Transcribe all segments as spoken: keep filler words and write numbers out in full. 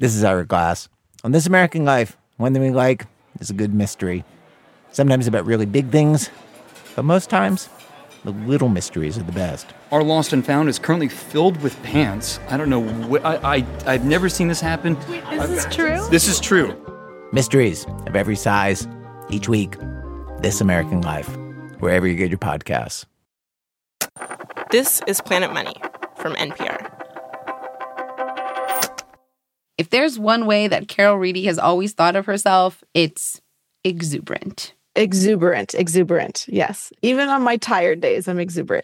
This is Ira Glass. On This American Life, one thing we like is a good mystery. Sometimes about really big things, but most times, the little mysteries are the best. Our Lost and Found is currently filled with pants. I don't know. Wh- I, I, I've never seen this happen. Wait, is this true? This is true. Mysteries of every size, each week. This American Life, wherever you get your podcasts. This is Planet Money from N P R. If there's one way that Carol Reedy has always thought of herself, it's exuberant. Exuberant, exuberant, yes. Even on my tired days, I'm exuberant.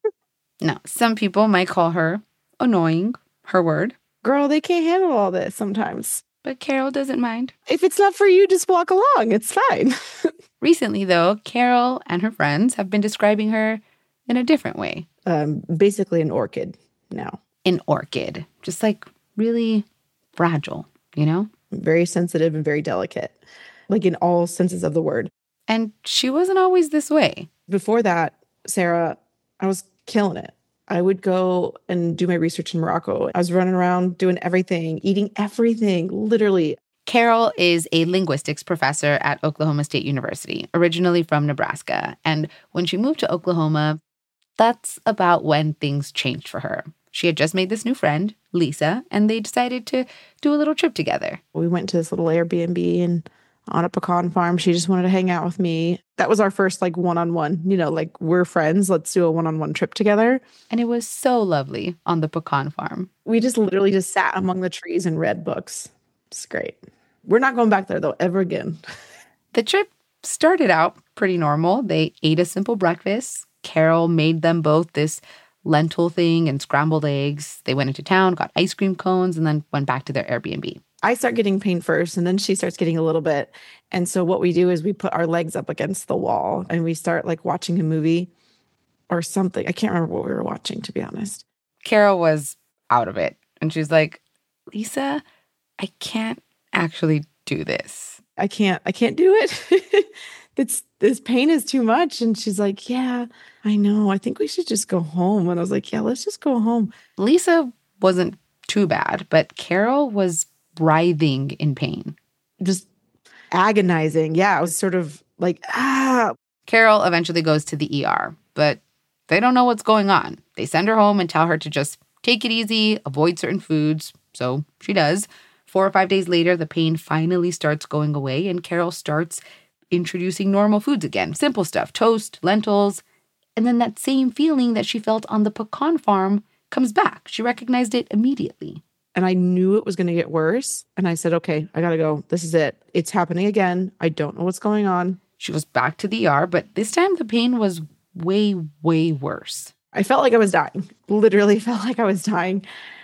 Now, some people might call her annoying, her word. Girl, they can't handle all this sometimes. But Carol doesn't mind. If it's not for you, just walk along. It's fine. Recently, though, Carol and her friends have been describing her in a different way. Um, basically an orchid now. An orchid. Just like really fragile, you know? Very sensitive and very delicate. Like in all senses of the word. And she wasn't always this way. Before that, Sarah, I was killing it. I would go and do my research in Morocco. I was running around doing everything, eating everything, literally. Carol is a linguistics professor at Oklahoma State University, originally from Nebraska. And when she moved to Oklahoma, that's about when things changed for her. She had just made this new friend, Lisa, and they decided to do a little trip together. We went to this little Airbnb and on a pecan farm. She just wanted to hang out with me. That was our first like one-on-one, you know, like we're friends. Let's do a one-on-one trip together. And it was so lovely on the pecan farm. We just literally just sat among the trees and read books. It's great. We're not going back there though, ever again. The trip started out pretty normal. They ate a simple breakfast. Carol made them both this lentil thing and scrambled eggs. They went into town, got ice cream cones, and then went back to their Airbnb. I start getting pain first, and then she starts getting a little bit. And so what we do is we put our legs up against the wall, and we start like watching a movie or something. I can't remember what we were watching, to be honest. Carol was out of it. And she's like, Lisa, I can't actually do this. I can't, I can't do it. It's, this pain is too much. And she's like, yeah, I know. I think we should just go home. And I was like, yeah, let's just go home. Lisa wasn't too bad, but Carol was writhing in pain. Just agonizing. Yeah, I was sort of like, ah. Carol eventually goes to the E R, but they don't know what's going on. They send her home and tell her to just take it easy, avoid certain foods. So she does. Four or five days later, the pain finally starts going away, and Carol starts introducing normal foods again. Simple stuff, toast, lentils. And then that same feeling that she felt on the pecan farm comes back. She recognized it immediately. And I knew it was going to get worse. And I said, okay, I got to go. This is it. It's happening again. I don't know what's going on. She goes back to the E R, but this time the pain was way, way worse. I felt like I was dying. Literally felt like I was dying.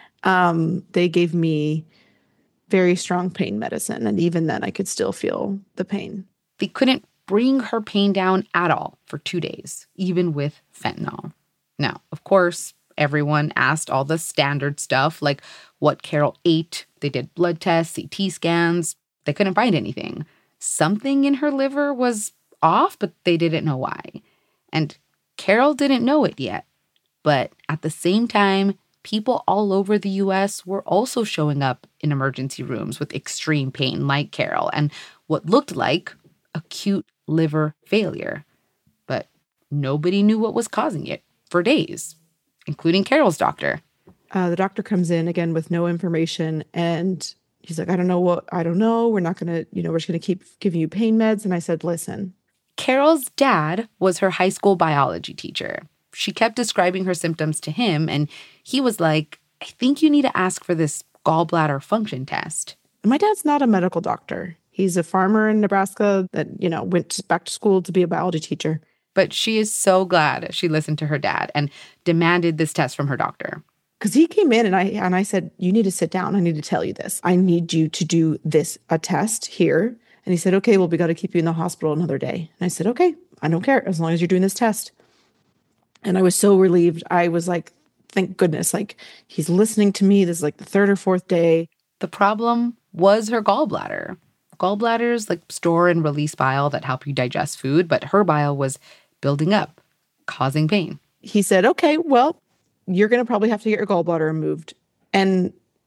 Um, they gave me very strong pain medicine. And even then I could still feel the pain. They couldn't bring her pain down at all for two days, even with fentanyl. Now, of course, everyone asked all the standard stuff, like what Carol ate. They did blood tests, C T scans. They couldn't find anything. Something in her liver was off, but they didn't know why. And Carol didn't know it yet. But at the same time, people all over the U S were also showing up in emergency rooms with extreme pain like Carol and what looked like acute liver failure. But nobody knew what was causing it for days, including Carol's doctor. Uh, the doctor comes in again with no information, and he's like, I don't know what, I don't know. We're not going to, you know, we're just going to keep giving you pain meds. And I said, listen. Carol's dad was her high school biology teacher. She kept describing her symptoms to him, and he was like, I think you need to ask for this gallbladder function test. My dad's not a medical doctor. He's a farmer in Nebraska that, you know, went back to school to be a biology teacher. But she is so glad she listened to her dad and demanded this test from her doctor. Because he came in and I and I said, you need to sit down. I need to tell you this. I need you to do this, a test here. And he said, okay, well, we got to keep you in the hospital another day. And I said, okay, I don't care as long as you're doing this test. And I was so relieved. I was like, thank goodness, like he's listening to me. This is like the third or fourth day. The problem was her gallbladder. Gallbladders like store and release bile that help you digest food, but her bile was building up, causing pain. He said, okay, well, you're going to probably have to get your gallbladder removed. And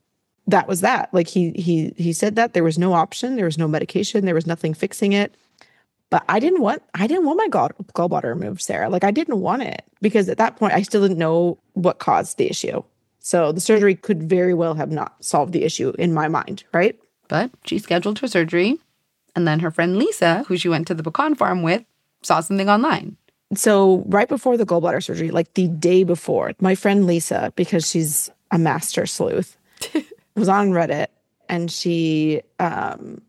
that was that. Like he he he said that there was no option, there was no medication, there was nothing fixing it. But I didn't want I didn't want my gall, gallbladder removed, Sarah. Like I didn't want it because at that point I still didn't know what caused the issue. So the surgery could very well have not solved the issue in my mind, right? But she scheduled her surgery, and then her friend Lisa, who she went to the pecan farm with, saw something online. So right before the gallbladder surgery, like the day before, my friend Lisa, because she's a master sleuth, was on Reddit, and she um,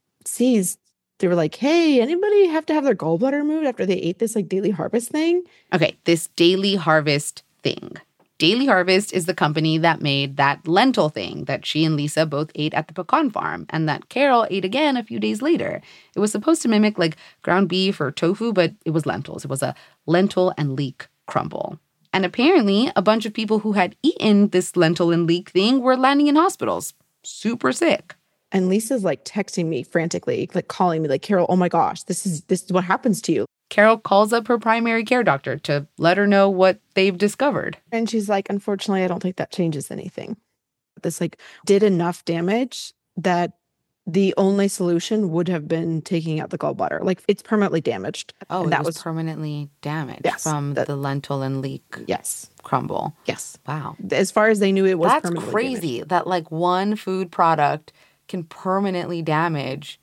sees, they were like, hey, anybody have to have their gallbladder removed after they ate this like Daily Harvest thing? Okay, this Daily Harvest thing. Daily Harvest is the company that made that lentil thing that she and Lisa both ate at the pecan farm and that Carol ate again a few days later. It was supposed to mimic like ground beef or tofu, but it was lentils. It was a lentil and leek crumble. And apparently a bunch of people who had eaten this lentil and leek thing were landing in hospitals, super sick. And Lisa's like texting me frantically, like calling me like, Carol, oh my gosh, this is this is what happens to you. Carol calls up her primary care doctor to let her know what they've discovered. And she's like, unfortunately, I don't think that changes anything. This like did enough damage that the only solution would have been taking out the gallbladder. Like it's permanently damaged. Oh, and that that was, was permanently damaged yes, from that, the lentil and leek yes. crumble. Yes. Wow. As far as they knew, it was That's permanently crazy damaged. that like one food product can permanently damage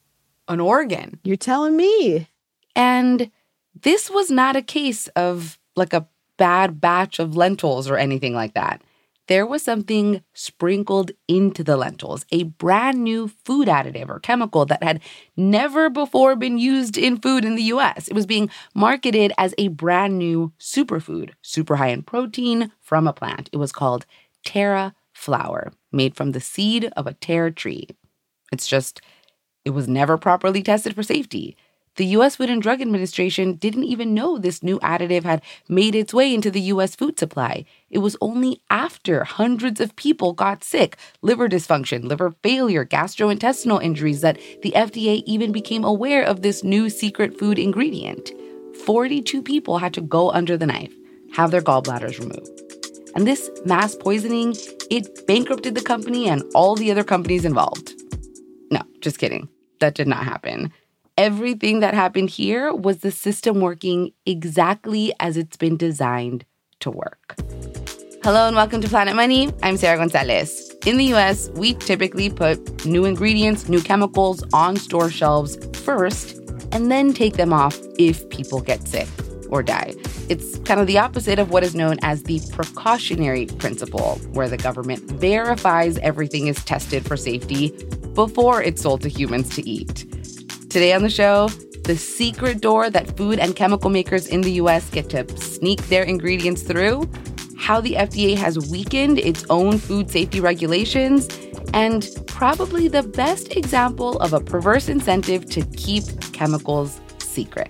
an organ. You're telling me. And this was not a case of like a bad batch of lentils or anything like that. There was something sprinkled into the lentils, a brand new food additive or chemical that had never before been used in food in the U S. It was being marketed as a brand new superfood, super high in protein from a plant. It was called Terra flour, made from the seed of a Terra tree. It's just, it was never properly tested for safety. The U S Food and Drug Administration didn't even know this new additive had made its way into the U S food supply. It was only after hundreds of people got sick, liver dysfunction, liver failure, gastrointestinal injuries, that the F D A even became aware of this new secret food ingredient. forty-two people had to go under the knife, have their gallbladders removed. And this mass poisoning, it bankrupted the company and all the other companies involved. No, just kidding. That did not happen. Everything that happened here was the system working exactly as it's been designed to work. Hello and welcome to Planet Money. I'm Sarah Gonzalez. In the U S, we typically put new ingredients, new chemicals on store shelves first, and then take them off if people get sick or die. It's kind of the opposite of what is known as the precautionary principle, where the government verifies everything is tested for safety before it's sold to humans to eat. Today on the show, the secret door that food and chemical makers in the U S get to sneak their ingredients through, how the F D A has weakened its own food safety regulations, and probably the best example of a perverse incentive to keep chemicals secret.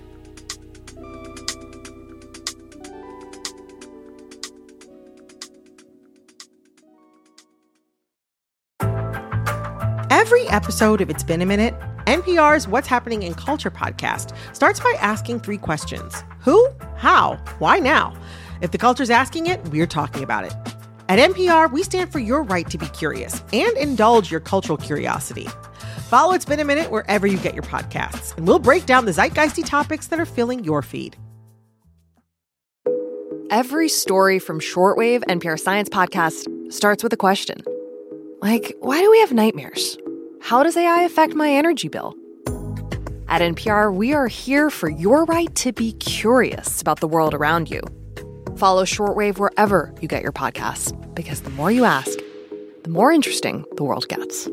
Every episode of It's Been a Minute, N P R's What's Happening in Culture podcast starts by asking three questions. Who? How? Why now? If the culture's asking it, we're talking about it. At N P R, we stand for your right to be curious and indulge your cultural curiosity. Follow It's Been a Minute wherever you get your podcasts, and we'll break down the zeitgeisty topics that are filling your feed. Every story from Shortwave N P R Science Podcast starts with a question. Like, why do we have nightmares? How does A I affect my energy bill? At N P R, we are here for your right to be curious about the world around you. Follow Shortwave wherever you get your podcasts, because the more you ask, the more interesting the world gets.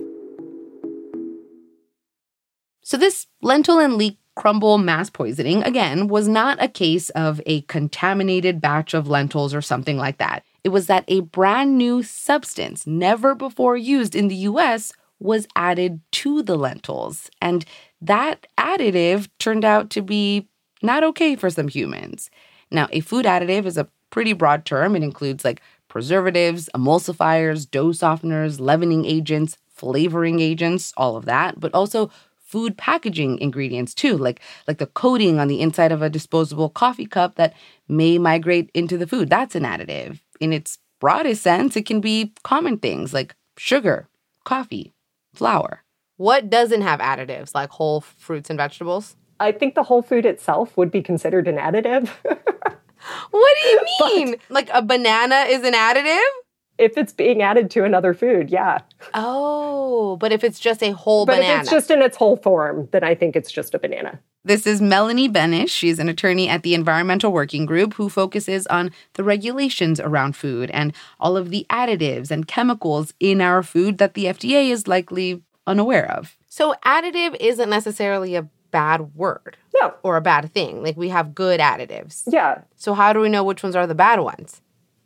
So this lentil and leek crumble mass poisoning, again, was not a case of a contaminated batch of lentils or something like that. It was that a brand new substance, never before used in the U S, was added to the lentils. And that additive turned out to be not okay for some humans. Now, a food additive is a pretty broad term. It includes like preservatives, emulsifiers, dough softeners, leavening agents, flavoring agents, all of that, but also food packaging ingredients too, like, like the coating on the inside of a disposable coffee cup that may migrate into the food. That's an additive. In its broadest sense, it can be common things like sugar, coffee, flour. What doesn't have additives, like whole fruits and vegetables? I think the whole food itself would be considered an additive. What do you mean? But, like a banana is an additive? If it's being added to another food, yeah. Oh, but if it's just a whole but banana. But if it's just in its whole form, then I think it's just a banana. This is Melanie Benish. She's an attorney at the Environmental Working Group who focuses on the regulations around food and all of the additives and chemicals in our food that the F D A is likely unaware of. So additive isn't necessarily a bad word. No. Or a bad thing. Like we have good additives. Yeah. So how do we know which ones are the bad ones?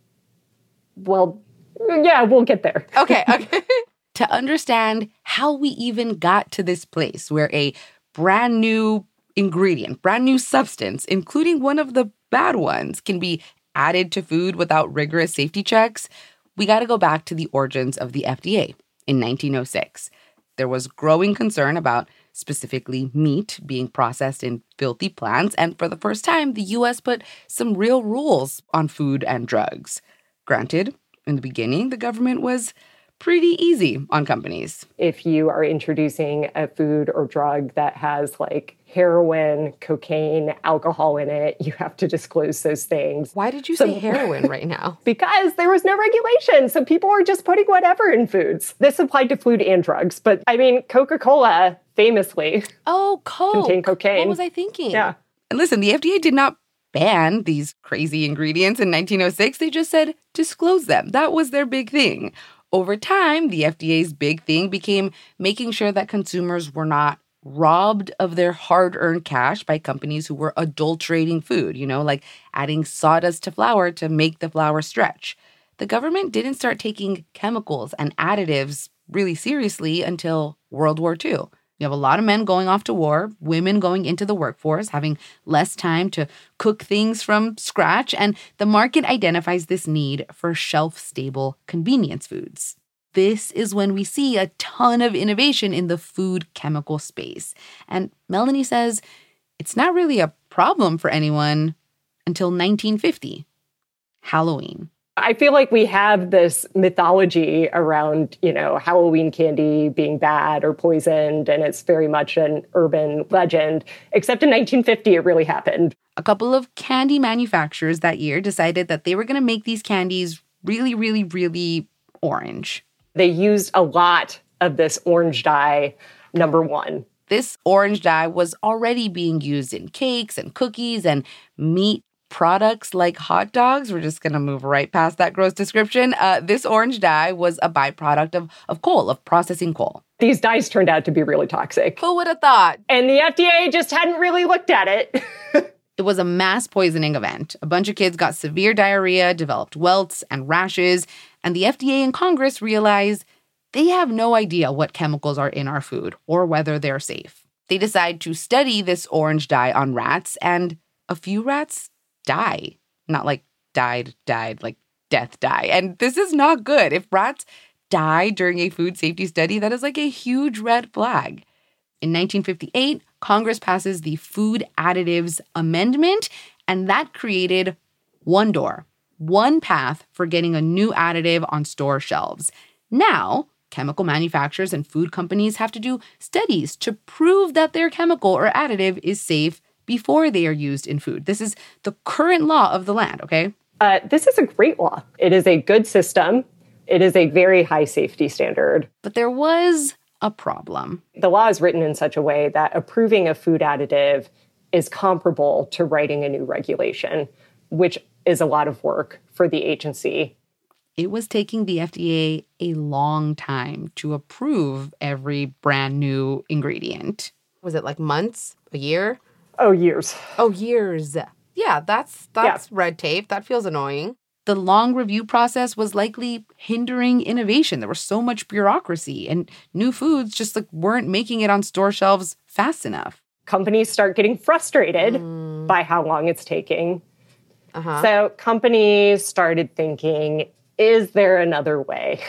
Well, yeah, we'll get there. Okay, okay. To understand how we even got to this place where a brand new ingredient, brand new substance, including one of the bad ones, can be added to food without rigorous safety checks, we got to go back to the origins of the F D A in nineteen oh six. There was growing concern about specifically meat being processed in filthy plants, and for the first time, the U S put some real rules on food and drugs. Granted, in the beginning, the government was pretty easy on companies. If you are introducing a food or drug that has like heroin, cocaine, alcohol in it, you have to disclose those things. Why did you so, say heroin right now? Because there was no regulation. So people were just putting whatever in foods. This applied to food and drugs. But I mean, Coca-Cola famously oh, Coke. contained cocaine. What was I thinking? Yeah. And listen, the F D A did not ban these crazy ingredients in nineteen oh six. They just said disclose them. That was their big thing. Over time, the F D A's big thing became making sure that consumers were not robbed of their hard-earned cash by companies who were adulterating food, you know, like adding sawdust to flour to make the flour stretch. The government didn't start taking chemicals and additives really seriously until World War Two. You have a lot of men going off to war, women going into the workforce, having less time to cook things from scratch, and the market identifies this need for shelf-stable convenience foods. This is when we see a ton of innovation in the food chemical space. And Melanie says it's not really a problem for anyone until nineteen fifty, Halloween. I feel like we have this mythology around, you know, Halloween candy being bad or poisoned, and it's very much an urban legend. Except in nineteen fifty, it really happened. A couple of candy manufacturers that year decided that they were going to make these candies really, really, really orange. They used a lot of this orange dye, number one. This orange dye was already being used in cakes and cookies and meat products like hot dogs. We're just going to move right past that gross description. Uh, this orange dye was a byproduct of, of coal, of processing coal. These dyes turned out to be really toxic. Who would have thought? And the F D A just hadn't really looked at it. It was a mass poisoning event. A bunch of kids got severe diarrhea, developed welts and rashes, and the F D A and Congress realized they have no idea what chemicals are in our food or whether they're safe. They decide to study this orange dye on rats, and a few rats die. Not like died, died, like death die. And this is not good. If rats die during a food safety study, that is like a huge red flag. In nineteen fifty-eight, Congress passes the Food Additives Amendment, and that created one door, one path for getting a new additive on store shelves. Now, chemical manufacturers and food companies have to do studies to prove that their chemical or additive is safe before they are used in food. This is the current law of the land, okay? Uh, this is a great law. It is a good system. It is a very high safety standard. But there was a problem. The law is written in such a way that approving a food additive is comparable to writing a new regulation, which is a lot of work for the agency. It was taking the F D A a long time to approve every brand new ingredient. Was it like months? A year? Oh, years. Oh, years. Yeah, that's that's yeah. red tape. That feels annoying. The long review process was likely hindering innovation. There was so much bureaucracy, and new foods just like weren't making it on store shelves fast enough. Companies start getting frustrated mm. by how long it's taking. Uh-huh. So companies started thinking, is there another way?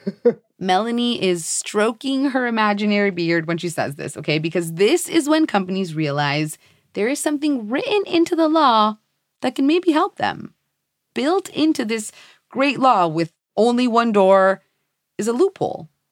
Melanie is stroking her imaginary beard when she says this, okay? Because this is when companies realize there is something written into the law that can maybe help them. Built into this great law with only one door is a loophole,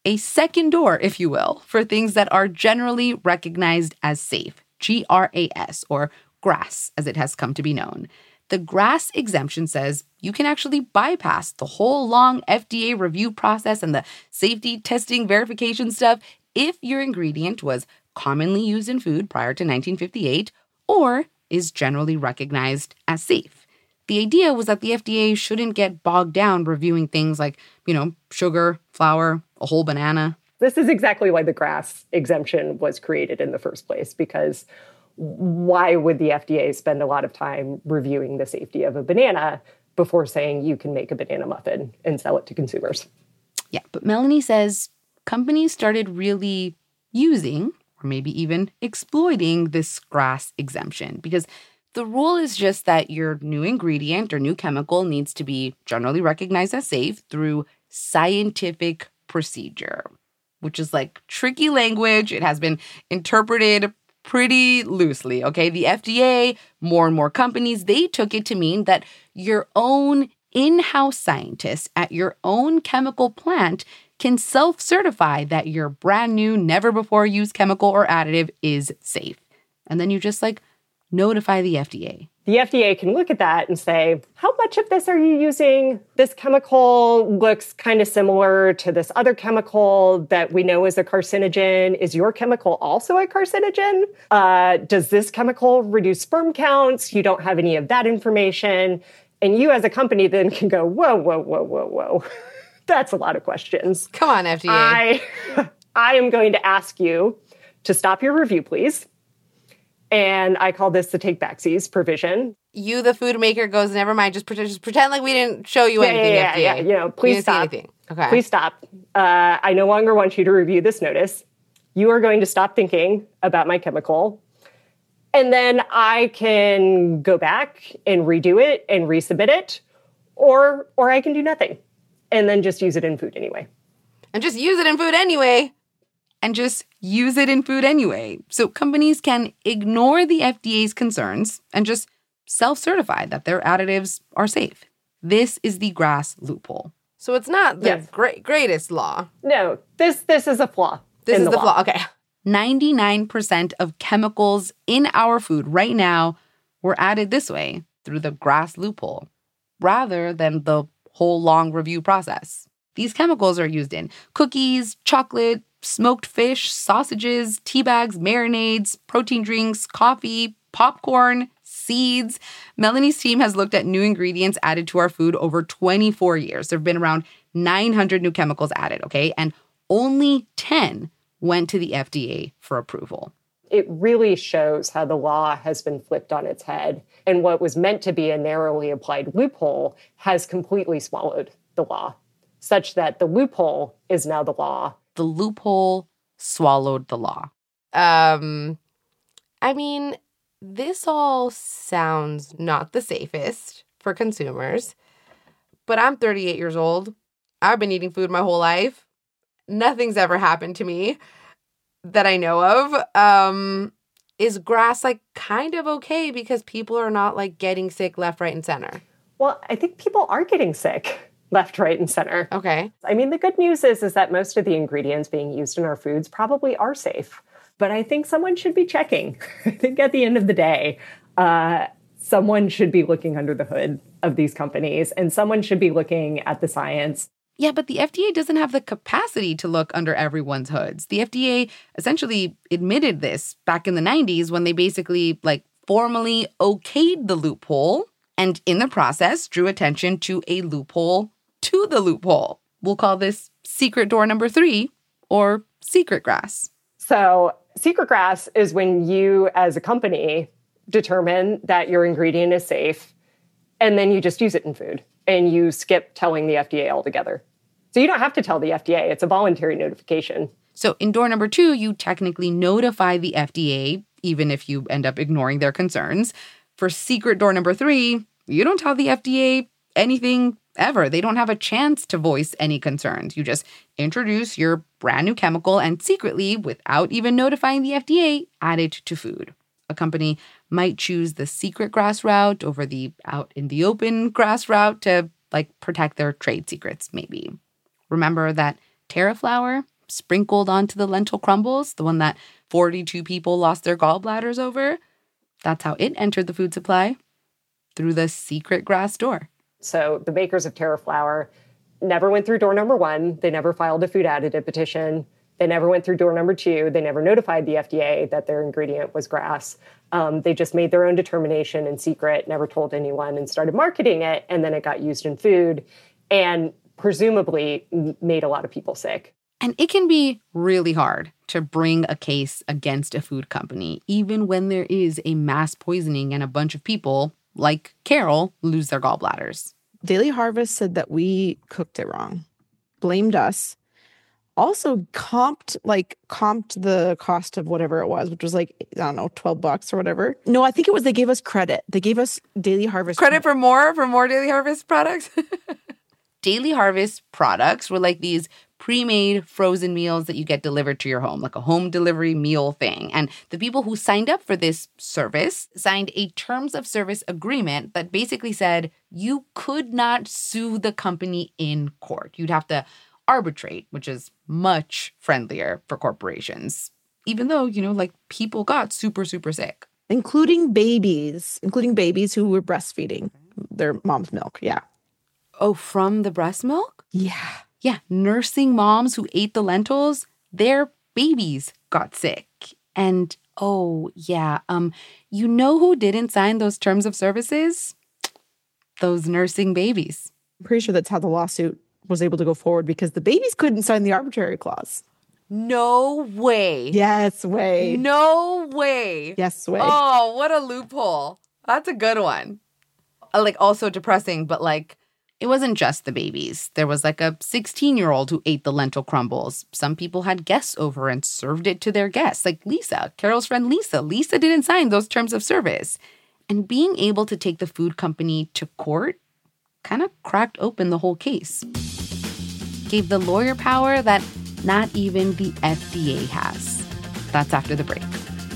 a second door, if you will, for things that are generally recognized as safe, G R A S, or GRAS, as it has come to be known. The GRAS exemption says you can actually bypass the whole long F D A review process and the safety testing verification stuff if your ingredient was commonly used in food prior to nineteen fifty-eight or is generally recognized as safe. The idea was that the F D A shouldn't get bogged down reviewing things like, you know, sugar, flour, a whole banana. This is exactly why the GRAS exemption was created in the first place, because why would the F D A spend a lot of time reviewing the safety of a banana before saying you can make a banana muffin and sell it to consumers? Yeah, but Melanie says companies started really using or maybe even exploiting this GRAS exemption because the rule is just that your new ingredient or new chemical needs to be generally recognized as safe through scientific procedure, which is like tricky language. It has been interpreted pretty loosely, okay? The F D A, more and more companies, they took it to mean that your own in-house scientists at your own chemical plant can self-certify that your brand new, never-before-used chemical or additive is safe. And then you just, like, notify the F D A. The F D A can look at that and say, how much of this are you using? This chemical looks kind of similar to this other chemical that we know is a carcinogen. Is your chemical also a carcinogen? Uh, does this chemical reduce sperm counts? You don't have any of that information. And you as a company then can go, whoa, whoa, whoa, whoa, whoa. That's a lot of questions. Come on, F D A. I, I am going to ask you to stop your review, please. And I call this the take backsies provision. You, the food maker, goes, never mind, just pretend, just pretend like we didn't show you yeah, anything, yeah, F D A. Yeah, yeah, you know, please stop. Okay. Please stop. Uh, I no longer want you to review this notice. You are going to stop thinking about my chemical. And then I can go back and redo it and resubmit it, or or I can do nothing and then just use it in food anyway. And just use it in food anyway. And just use it in food anyway. So companies can ignore the F D A's concerns and just self-certify that their additives are safe. This is the GRAS loophole. So it's not the Yes. great, greatest law. No, this this is a flaw. This in is the the law. flaw. Okay. ninety-nine percent of chemicals in our food right now were added this way through the GRAS loophole, rather than the whole long review process. These chemicals are used in cookies, chocolate, smoked fish, sausages, tea bags, marinades, protein drinks, coffee, popcorn, seeds. Melanie's team has looked at new ingredients added to our food over twenty-four years. There have been around nine hundred new chemicals added, okay? And only ten went to the F D A for approval. It really shows how the law has been flipped on its head. And what was meant to be a narrowly applied loophole has completely swallowed the law, such that the loophole is now the law. The loophole swallowed the law. Um, I mean, this all sounds not the safest for consumers, but I'm thirty-eight years old. I've been eating food my whole life. Nothing's ever happened to me that I know of. Um, is GRAS like kind of okay because people are not like getting sick left, right, and center? Well, I think people are getting sick left, right, and center. Okay. I mean, the good news is, is that most of the ingredients being used in our foods probably are safe. But I think someone should be checking. I think at the end of the day, uh, someone should be looking under the hood of these companies, and someone should be looking at the science. Yeah, but the F D A doesn't have the capacity to look under everyone's hoods. The F D A essentially admitted this back in the nineties when they basically like formally okayed the loophole and in the process drew attention to a loophole to the loophole. We'll call this secret door number three or secret GRAS. So secret GRAS is when you as a company determine that your ingredient is safe and then you just use it in food and you skip telling the F D A altogether. So you don't have to tell the F D A. It's a voluntary notification. So in door number two, you technically notify the F D A, even if you end up ignoring their concerns. For secret door number three, you don't tell the F D A anything ever. They don't have a chance to voice any concerns. You just introduce your brand new chemical and secretly, without even notifying the F D A, add it to food. A company might choose the secret GRAS route over the out in the open GRAS route to like protect their trade secrets, maybe. Remember that terra flour sprinkled onto the lentil crumbles, the one that forty-two people lost their gallbladders over. That's how it entered the food supply, through the secret grass door. So the makers of Terra Flour never went through door number one. They never filed a food additive petition. They never went through door number two. They never notified the F D A that their ingredient was grass. Um, they just made their own determination in secret, never told anyone, and started marketing it. And then it got used in food and presumably made a lot of people sick. And it can be really hard to bring a case against a food company, even when there is a mass poisoning and a bunch of people, like Carol, lose their gallbladders. Daily Harvest said that we cooked it wrong, blamed us. Also comped, like, comped the cost of whatever it was, which was like, I don't know, twelve bucks or whatever. No, I think it was they gave us credit. They gave us Daily Harvest. Credit for more, for more Daily Harvest products? Daily Harvest products were like these pre-made frozen meals that you get delivered to your home, like a home delivery meal thing. And the people who signed up for this service signed a terms of service agreement that basically said you could not sue the company in court. You'd have to arbitrate, which is much friendlier for corporations, even though, you know, like people got super, super sick. Including babies, including babies who were breastfeeding their mom's milk. Yeah. Oh, from the breast milk? Yeah. Yeah. Nursing moms who ate the lentils, their babies got sick. And oh, yeah. Um, you know who didn't sign those terms of services? Those nursing babies. I'm pretty sure that's how the lawsuit was able to go forward, because the babies couldn't sign the arbitrary clause. No way. Yes, way. No way. Yes, way. Oh, what a loophole. That's a good one. Uh, Like, also depressing, but like, it wasn't just the babies. There was like a sixteen-year-old who ate the lentil crumbles. Some people had guests over and served it to their guests, like Lisa, Carol's friend Lisa. Lisa didn't sign those terms of service. And being able to take the food company to court kind of cracked open the whole case. Gave the lawyer power that not even the F D A has. That's after the break.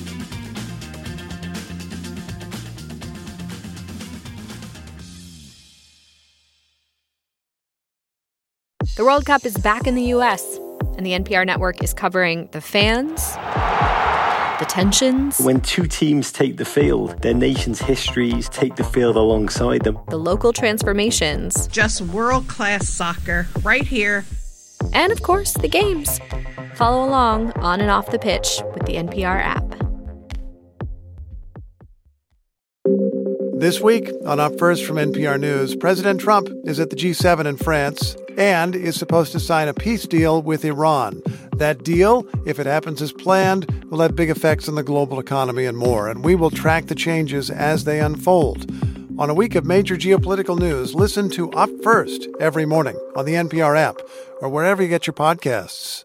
The World Cup is back in the U S, and the N P R network is covering the fans, the tensions, when two teams take the field, their nation's histories take the field alongside them, the local transformations, just world-class soccer right here, and of course, the games. Follow along on and off the pitch with the N P R app. This week on Up First from N P R News, President Trump is at the G seven in France and is supposed to sign a peace deal with Iran. That deal, if it happens as planned, will have big effects on the global economy and more, and we will track the changes as they unfold. On a week of major geopolitical news, listen to Up First every morning on the N P R app or wherever you get your podcasts.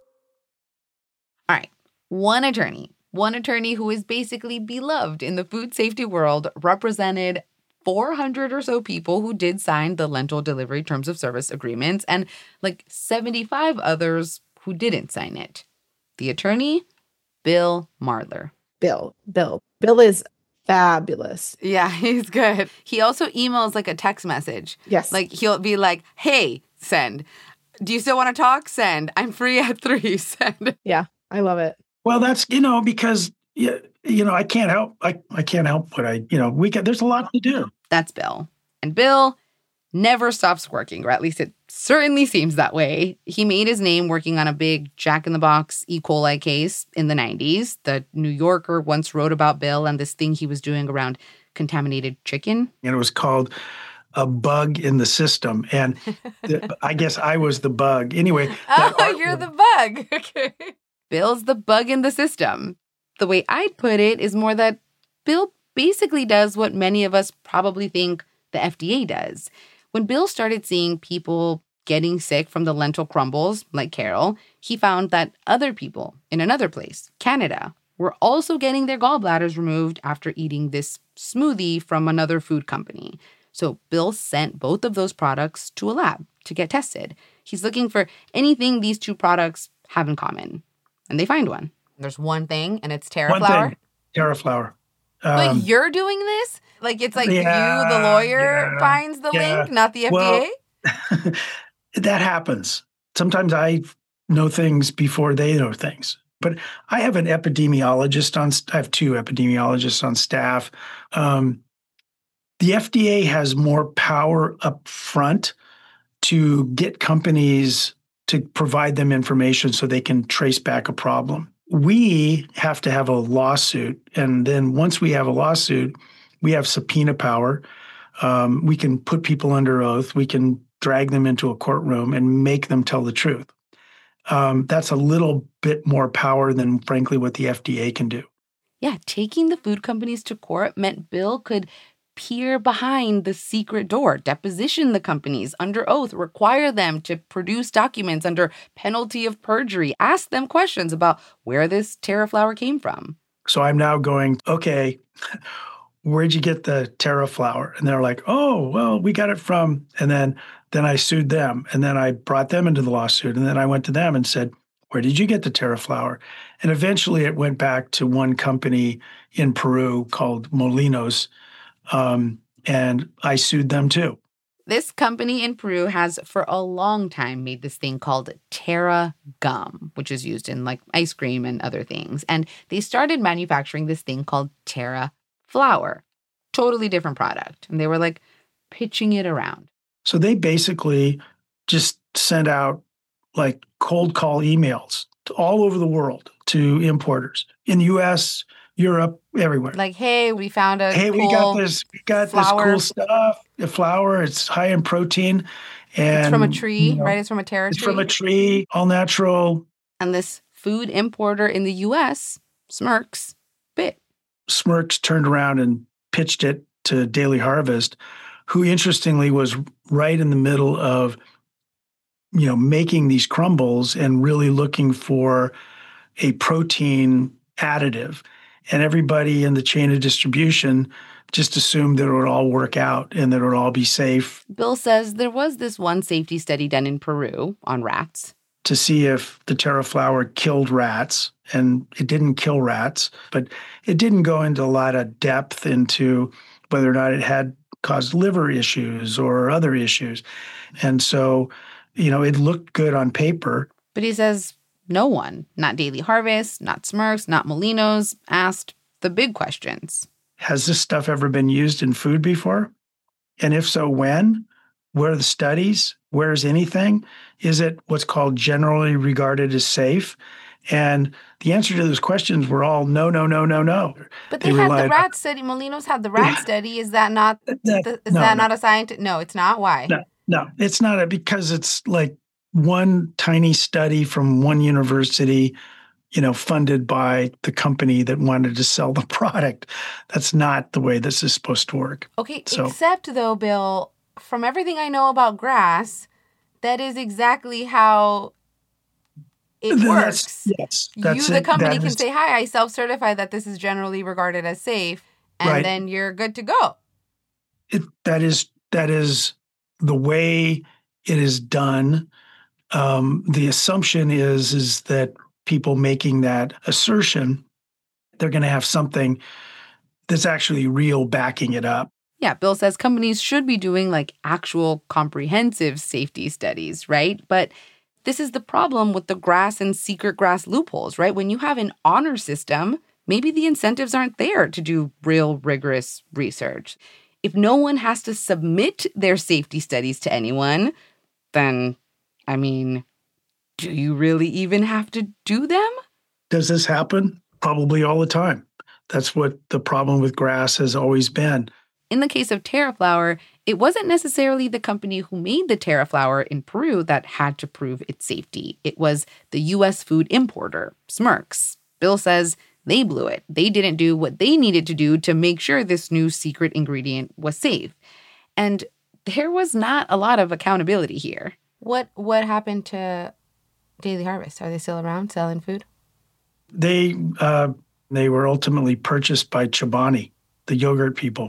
All right. One attorney, one attorney who is basically beloved in the food safety world, represented four hundred or so people who did sign the lentil delivery terms of service agreements and like seventy-five others who didn't sign it. The attorney, Bill Marler. Bill, Bill, Bill is fabulous. Yeah, he's good. He also emails like a text message. Yes. Like he'll be like, hey, send. Do you still want to talk? Send. I'm free at three. Send. Yeah, I love it. Well, that's, you know, because, you, you know, I can't help, I, I can't help what I, you know, we can, there's a lot to do. That's Bill. And Bill never stops working, or at least it certainly seems that way. He made his name working on a big Jack-in-the-Box E. coli case in the nineties. The New Yorker once wrote about Bill and this thing he was doing around contaminated chicken. And it was called a bug in the system. And the, I guess I was the bug. Anyway. Oh, you're the bug. Okay. Bill's the bug in the system. The way I'd put it is more that Bill basically does what many of us probably think the F D A does. When Bill started seeing people getting sick from the lentil crumbles, like Carol, he found that other people in another place, Canada, were also getting their gallbladders removed after eating this smoothie from another food company. So Bill sent both of those products to a lab to get tested. He's looking for anything these two products have in common. And they find one. There's one thing, and it's Terra Flour. Terra Flour. Um, but you're doing this? Like, it's like yeah, you, the lawyer, yeah, finds the yeah. link, not the F D A? Well, that happens. Sometimes I know things before they know things. But I have an epidemiologist on, I have two epidemiologists on staff. Um, the F D A has more power up front to get companies to provide them information so they can trace back a problem. We have to have a lawsuit. And then once we have a lawsuit, we have subpoena power. Um, we can put people under oath. We can drag them into a courtroom and make them tell the truth. Um, that's a little bit more power than, frankly, what the F D A can do. Yeah, taking the food companies to court meant Bill could peer behind the secret door, deposition the companies under oath, require them to produce documents under penalty of perjury, ask them questions about where this TerraFlower came from. So I'm now going, okay, where'd you get the TerraFlower? And they're like, oh, well, we got it from, and then then I sued them. And then I brought them into the lawsuit. And then I went to them and said, where did you get the TerraFlower? And eventually it went back to one company in Peru called Molinos. Um, and I sued them too. This company in Peru has for a long time made this thing called Terra gum, which is used in like ice cream and other things. And they started manufacturing this thing called Terra flour, totally different product. And they were like pitching it around. So they basically just sent out like cold call emails to all over the world to importers in the U S, Europe, everywhere. Like, hey, we found a hey, cool we got this, we got flour. this cool stuff. The flour, it's high in protein, and it's from a tree, you know, right? It's from a terra it's tree. from a tree, all natural. And this food importer in the U S, Smirks, bit. Smirks turned around and pitched it to Daily Harvest, who interestingly was right in the middle of, you know, making these crumbles and really looking for a protein additive. And everybody in the chain of distribution just assumed that it would all work out and that it would all be safe. Bill says there was this one safety study done in Peru on rats to see if the TerraFlower killed rats, and it didn't kill rats, but it didn't go into a lot of depth into whether or not it had caused liver issues or other issues. And so, you know, it looked good on paper. But he says no one, not Daily Harvest, not Smirks, not Molinos, asked the big questions. Has this stuff ever been used in food before? And if so, when? Where are the studies? Where is anything? Is it what's called generally regarded as safe? And the answer to those questions were all no, no, no, no, no. But they, they had the rat study. Molinos had the rat yeah. study. Is that not? That, the, is no, that no. not a scientist? No, it's not. Why? No, no, it's not a, because it's like one tiny study from one university, you know, funded by the company that wanted to sell the product. That's not the way this is supposed to work. Okay, so, except though, Bill, from everything I know about grass, that is exactly how it works. That's, yes, that's you, the it. company, that can is, say, hi, I self-certify that this is generally regarded as safe, and right. then you're good to go. It, that is that is the way it is done. Um, the assumption is is that people making that assertion, they're going to have something that's actually real backing it up. Yeah, Bill says companies should be doing like actual comprehensive safety studies, right? But this is the problem with the grass and secret grass loopholes, right? When you have an honor system, maybe the incentives aren't there to do real rigorous research. If no one has to submit their safety studies to anyone, then, I mean, do you really even have to do them? Does this happen? Probably all the time. That's what the problem with grass has always been. In the case of TerraFlower, it wasn't necessarily the company who made the TerraFlower in Peru that had to prove its safety. It was the U S food importer, Smirks. Bill says they blew it. They didn't do what they needed to do to make sure this new secret ingredient was safe. And there was not a lot of accountability here. What what happened to Daily Harvest? Are they still around selling food? They uh, they were ultimately purchased by Chobani, the yogurt people.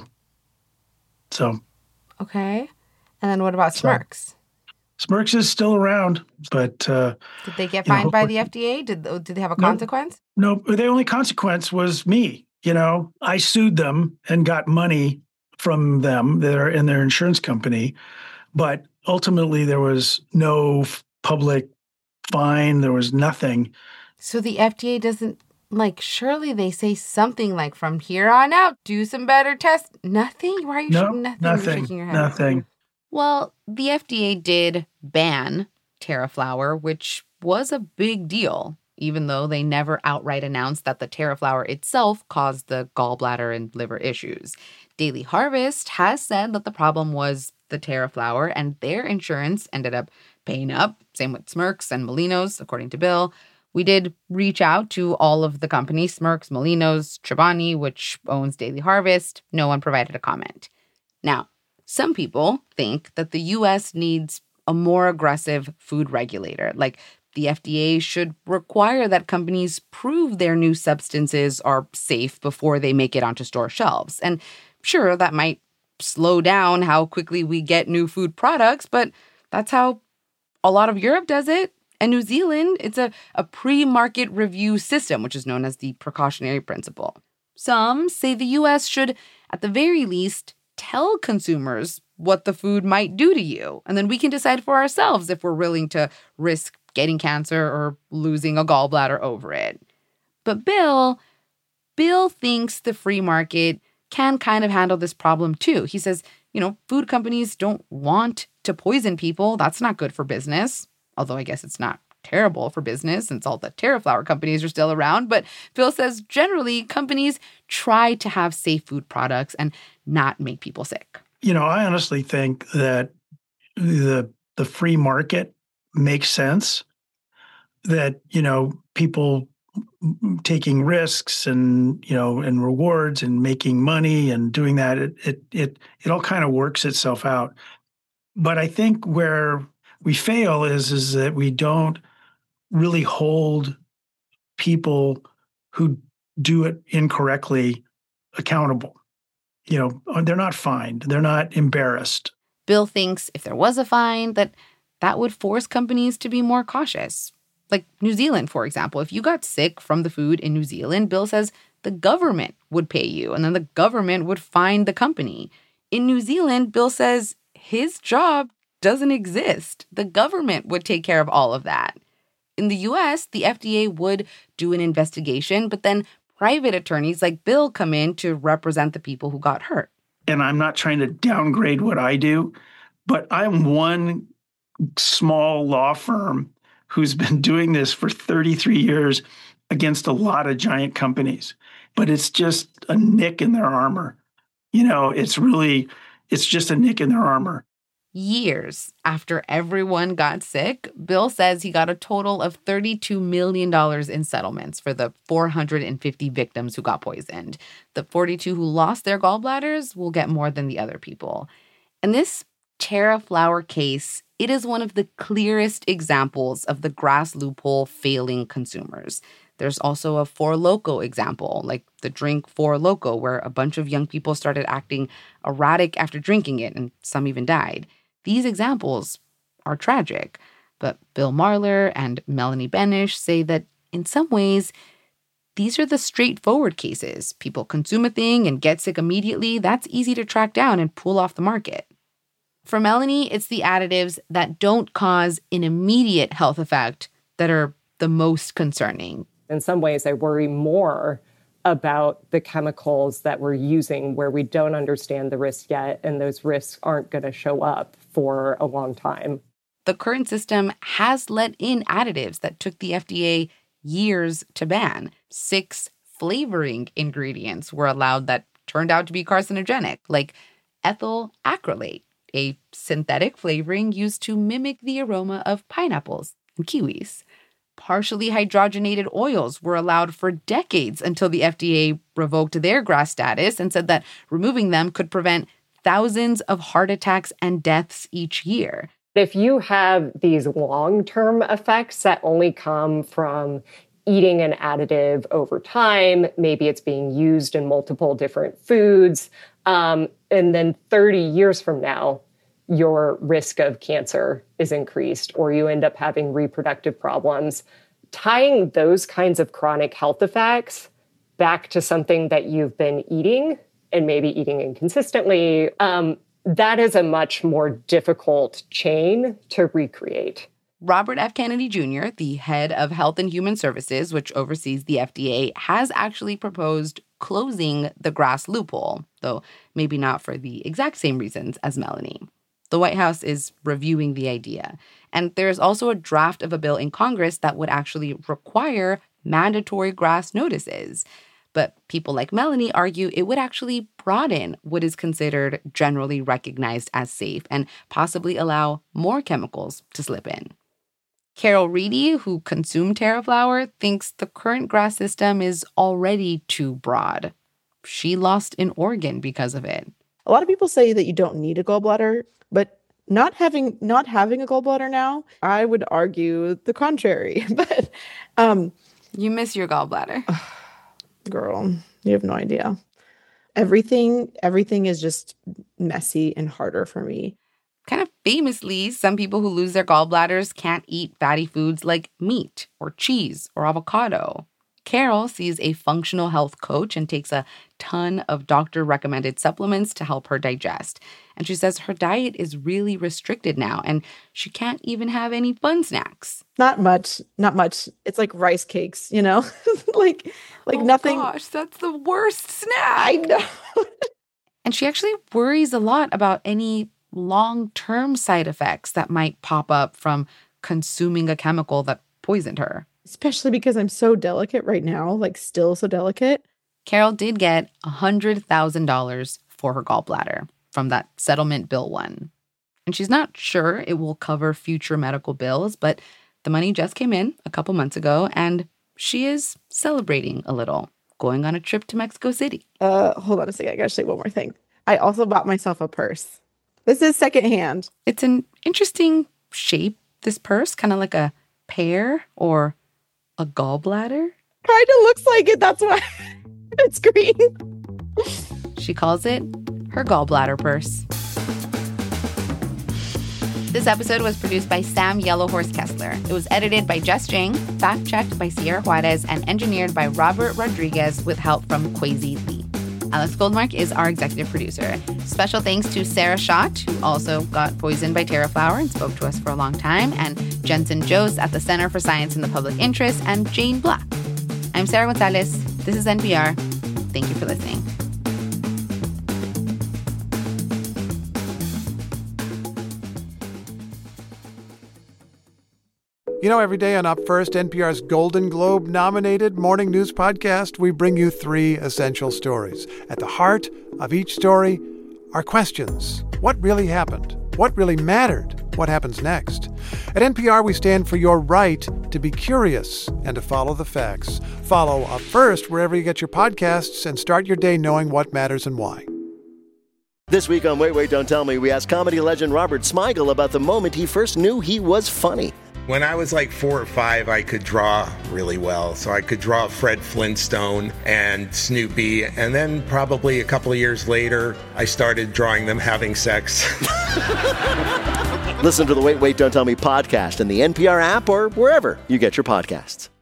So, okay. And then what about Smirks? So, Smirks is still around, but uh, did they get fined know, by the F D A? Did did they have a no, consequence? No, the only consequence was me. You know, I sued them and got money from them. They're in their insurance company, but ultimately there was no public fine. There was nothing. So the F D A doesn't, like, surely they say something like, from here on out, do some better tests. Nothing? Why are you no, sh- nothing? nothing, You're shaking your head. nothing. Well, the F D A did ban TerraFlower, which was a big deal, even though they never outright announced that the TerraFlower itself caused the gallbladder and liver issues. Daily Harvest has said that the problem was the TerraFlower, and their insurance ended up paying up. Same with Smirks and Molinos, according to Bill. We did reach out to all of the companies, Smirks, Molinos, Chobani, which owns Daily Harvest. No one provided a comment. Now, some people think that the U S needs a more aggressive food regulator. Like, the F D A should require that companies prove their new substances are safe before they make it onto store shelves. And sure, that might slow down how quickly we get new food products, but that's how a lot of Europe does it. And New Zealand, it's a, a pre-market review system, which is known as the precautionary principle. Some say the U S should, at the very least, tell consumers what the food might do to you. And then we can decide for ourselves if we're willing to risk getting cancer or losing a gallbladder over it. But Bill, Bill thinks the free market can kind of handle this problem too. He says, you know, food companies don't want to poison people. That's not good for business. Although I guess it's not terrible for business since all the TerraFlower companies are still around. But Bill says generally companies try to have safe food products and not make people sick. You know, I honestly think that the the free market makes sense. That, you know, people taking risks and, you know, and rewards and making money and doing that, it it it, it all kind of works itself out. But I think where we fail is is that we don't really hold people who do it incorrectly accountable. You know, they're not fined. They're not embarrassed. Bill thinks if there was a fine, that that would force companies to be more cautious. Like New Zealand, for example. If you got sick from the food in New Zealand, Bill says the government would pay you, and then the government would fine the company. In New Zealand, Bill says his job doesn't exist. The government would take care of all of that. In the U S, the F D A would do an investigation, but then private attorneys like Bill come in to represent the people who got hurt. And I'm not trying to downgrade what I do, but I'm one small law firm who's been doing this for thirty-three years against a lot of giant companies. But it's just a nick in their armor. You know, it's really, it's just a nick in their armor. Years after everyone got sick, Bill says he got a total of thirty-two million dollars in settlements for the four hundred fifty victims who got poisoned. The forty-two who lost their gallbladders will get more than the other people. And this TerraFlower case, it is one of the clearest examples of the grass loophole failing consumers. There's also a Four Loko example, like the drink Four Loko, where a bunch of young people started acting erratic after drinking it, and some even died. These examples are tragic, but Bill Marler and Melanie Benish say that in some ways, these are the straightforward cases. People consume a thing and get sick immediately. That's easy to track down and pull off the market. For Melanie, it's the additives that don't cause an immediate health effect that are the most concerning. In some ways, I worry more about the chemicals that we're using where we don't understand the risk yet, and those risks aren't going to show up for a long time. The current system has let in additives that took the F D A years to ban. Six flavoring ingredients were allowed that turned out to be carcinogenic, like ethyl acrylate, a synthetic flavoring used to mimic the aroma of pineapples and kiwis. Partially hydrogenated oils were allowed for decades until the F D A revoked their GRAS status and said that removing them could prevent thousands of heart attacks and deaths each year. If you have these long-term effects that only come from eating an additive over time, maybe it's being used in multiple different foods, um, and then thirty years from now, your risk of cancer is increased or you end up having reproductive problems. Tying those kinds of chronic health effects back to something that you've been eating and maybe eating inconsistently, um, that is a much more difficult chain to recreate. Robert F. Kennedy Junior, the head of Health and Human Services, which oversees the F D A, has actually proposed closing the GRAS loophole, though maybe not for the exact same reasons as Melanie. The White House is reviewing the idea. And there's also a draft of a bill in Congress that would actually require mandatory GRAS notices. But people like Melanie argue it would actually broaden what is considered generally recognized as safe and possibly allow more chemicals to slip in. Carol Reedy, who consumed TerraFlower, thinks the current GRAS system is already too broad. She lost an organ because of it. A lot of people say that you don't need a gallbladder, but not having not having a gallbladder now, I would argue the contrary. But um, you miss your gallbladder. Girl, you have no idea. Everything, everything is just messy and harder for me. Kind of famously, some people who lose their gallbladders can't eat fatty foods like meat or cheese or avocado. Carol sees a functional health coach and takes a ton of doctor-recommended supplements to help her digest. And she says her diet is really restricted now, and she can't even have any fun snacks. Not much, not much. It's like rice cakes, you know? like like oh nothing. Gosh, that's the worst snack. I know. And she actually worries a lot about any long-term side effects that might pop up from consuming a chemical that poisoned her. Especially because I'm so delicate right now, like still so delicate. Carol did get one hundred thousand dollars for her gallbladder from that settlement bill one. And she's not sure it will cover future medical bills, but the money just came in a couple months ago, and she is celebrating a little, going on a trip to Mexico City. Uh, hold on a second. I gotta say one more thing. I also bought myself a purse. This is secondhand. It's an interesting shape, this purse, kind of like a pear or a gallbladder. Kind of looks like it. That's why it's green. She calls it her gallbladder purse. This episode was produced by Sam Yellowhorse Kessler. It was edited by Jess Jang, fact-checked by Sierra Juarez, and engineered by Robert Rodriguez with help from Kwesi Lee. Alex Goldmark is our executive producer. Special thanks to Sarah Schott, who also got poisoned by TerraFlower and spoke to us for a long time, and Jensen Jost at the Center for Science in the Public Interest, and Jane Black. I'm Sarah Gonzalez. This is N P R. Thank you for listening. You know, every day on Up First, N P R's Golden Globe-nominated morning news podcast, we bring you three essential stories. At the heart of each story are questions. What really happened? What really mattered? What happens next? At N P R, we stand for your right to be curious and to follow the facts. Follow Up First wherever you get your podcasts and start your day knowing what matters and why. This week on Wait, Wait, Don't Tell Me, we asked comedy legend Robert Smigel about the moment he first knew he was funny. When I was like four or five, I could draw really well. So I could draw Fred Flintstone and Snoopy. And then probably a couple of years later, I started drawing them having sex. Listen to the Wait, Wait, Don't Tell Me podcast in the N P R app or wherever you get your podcasts.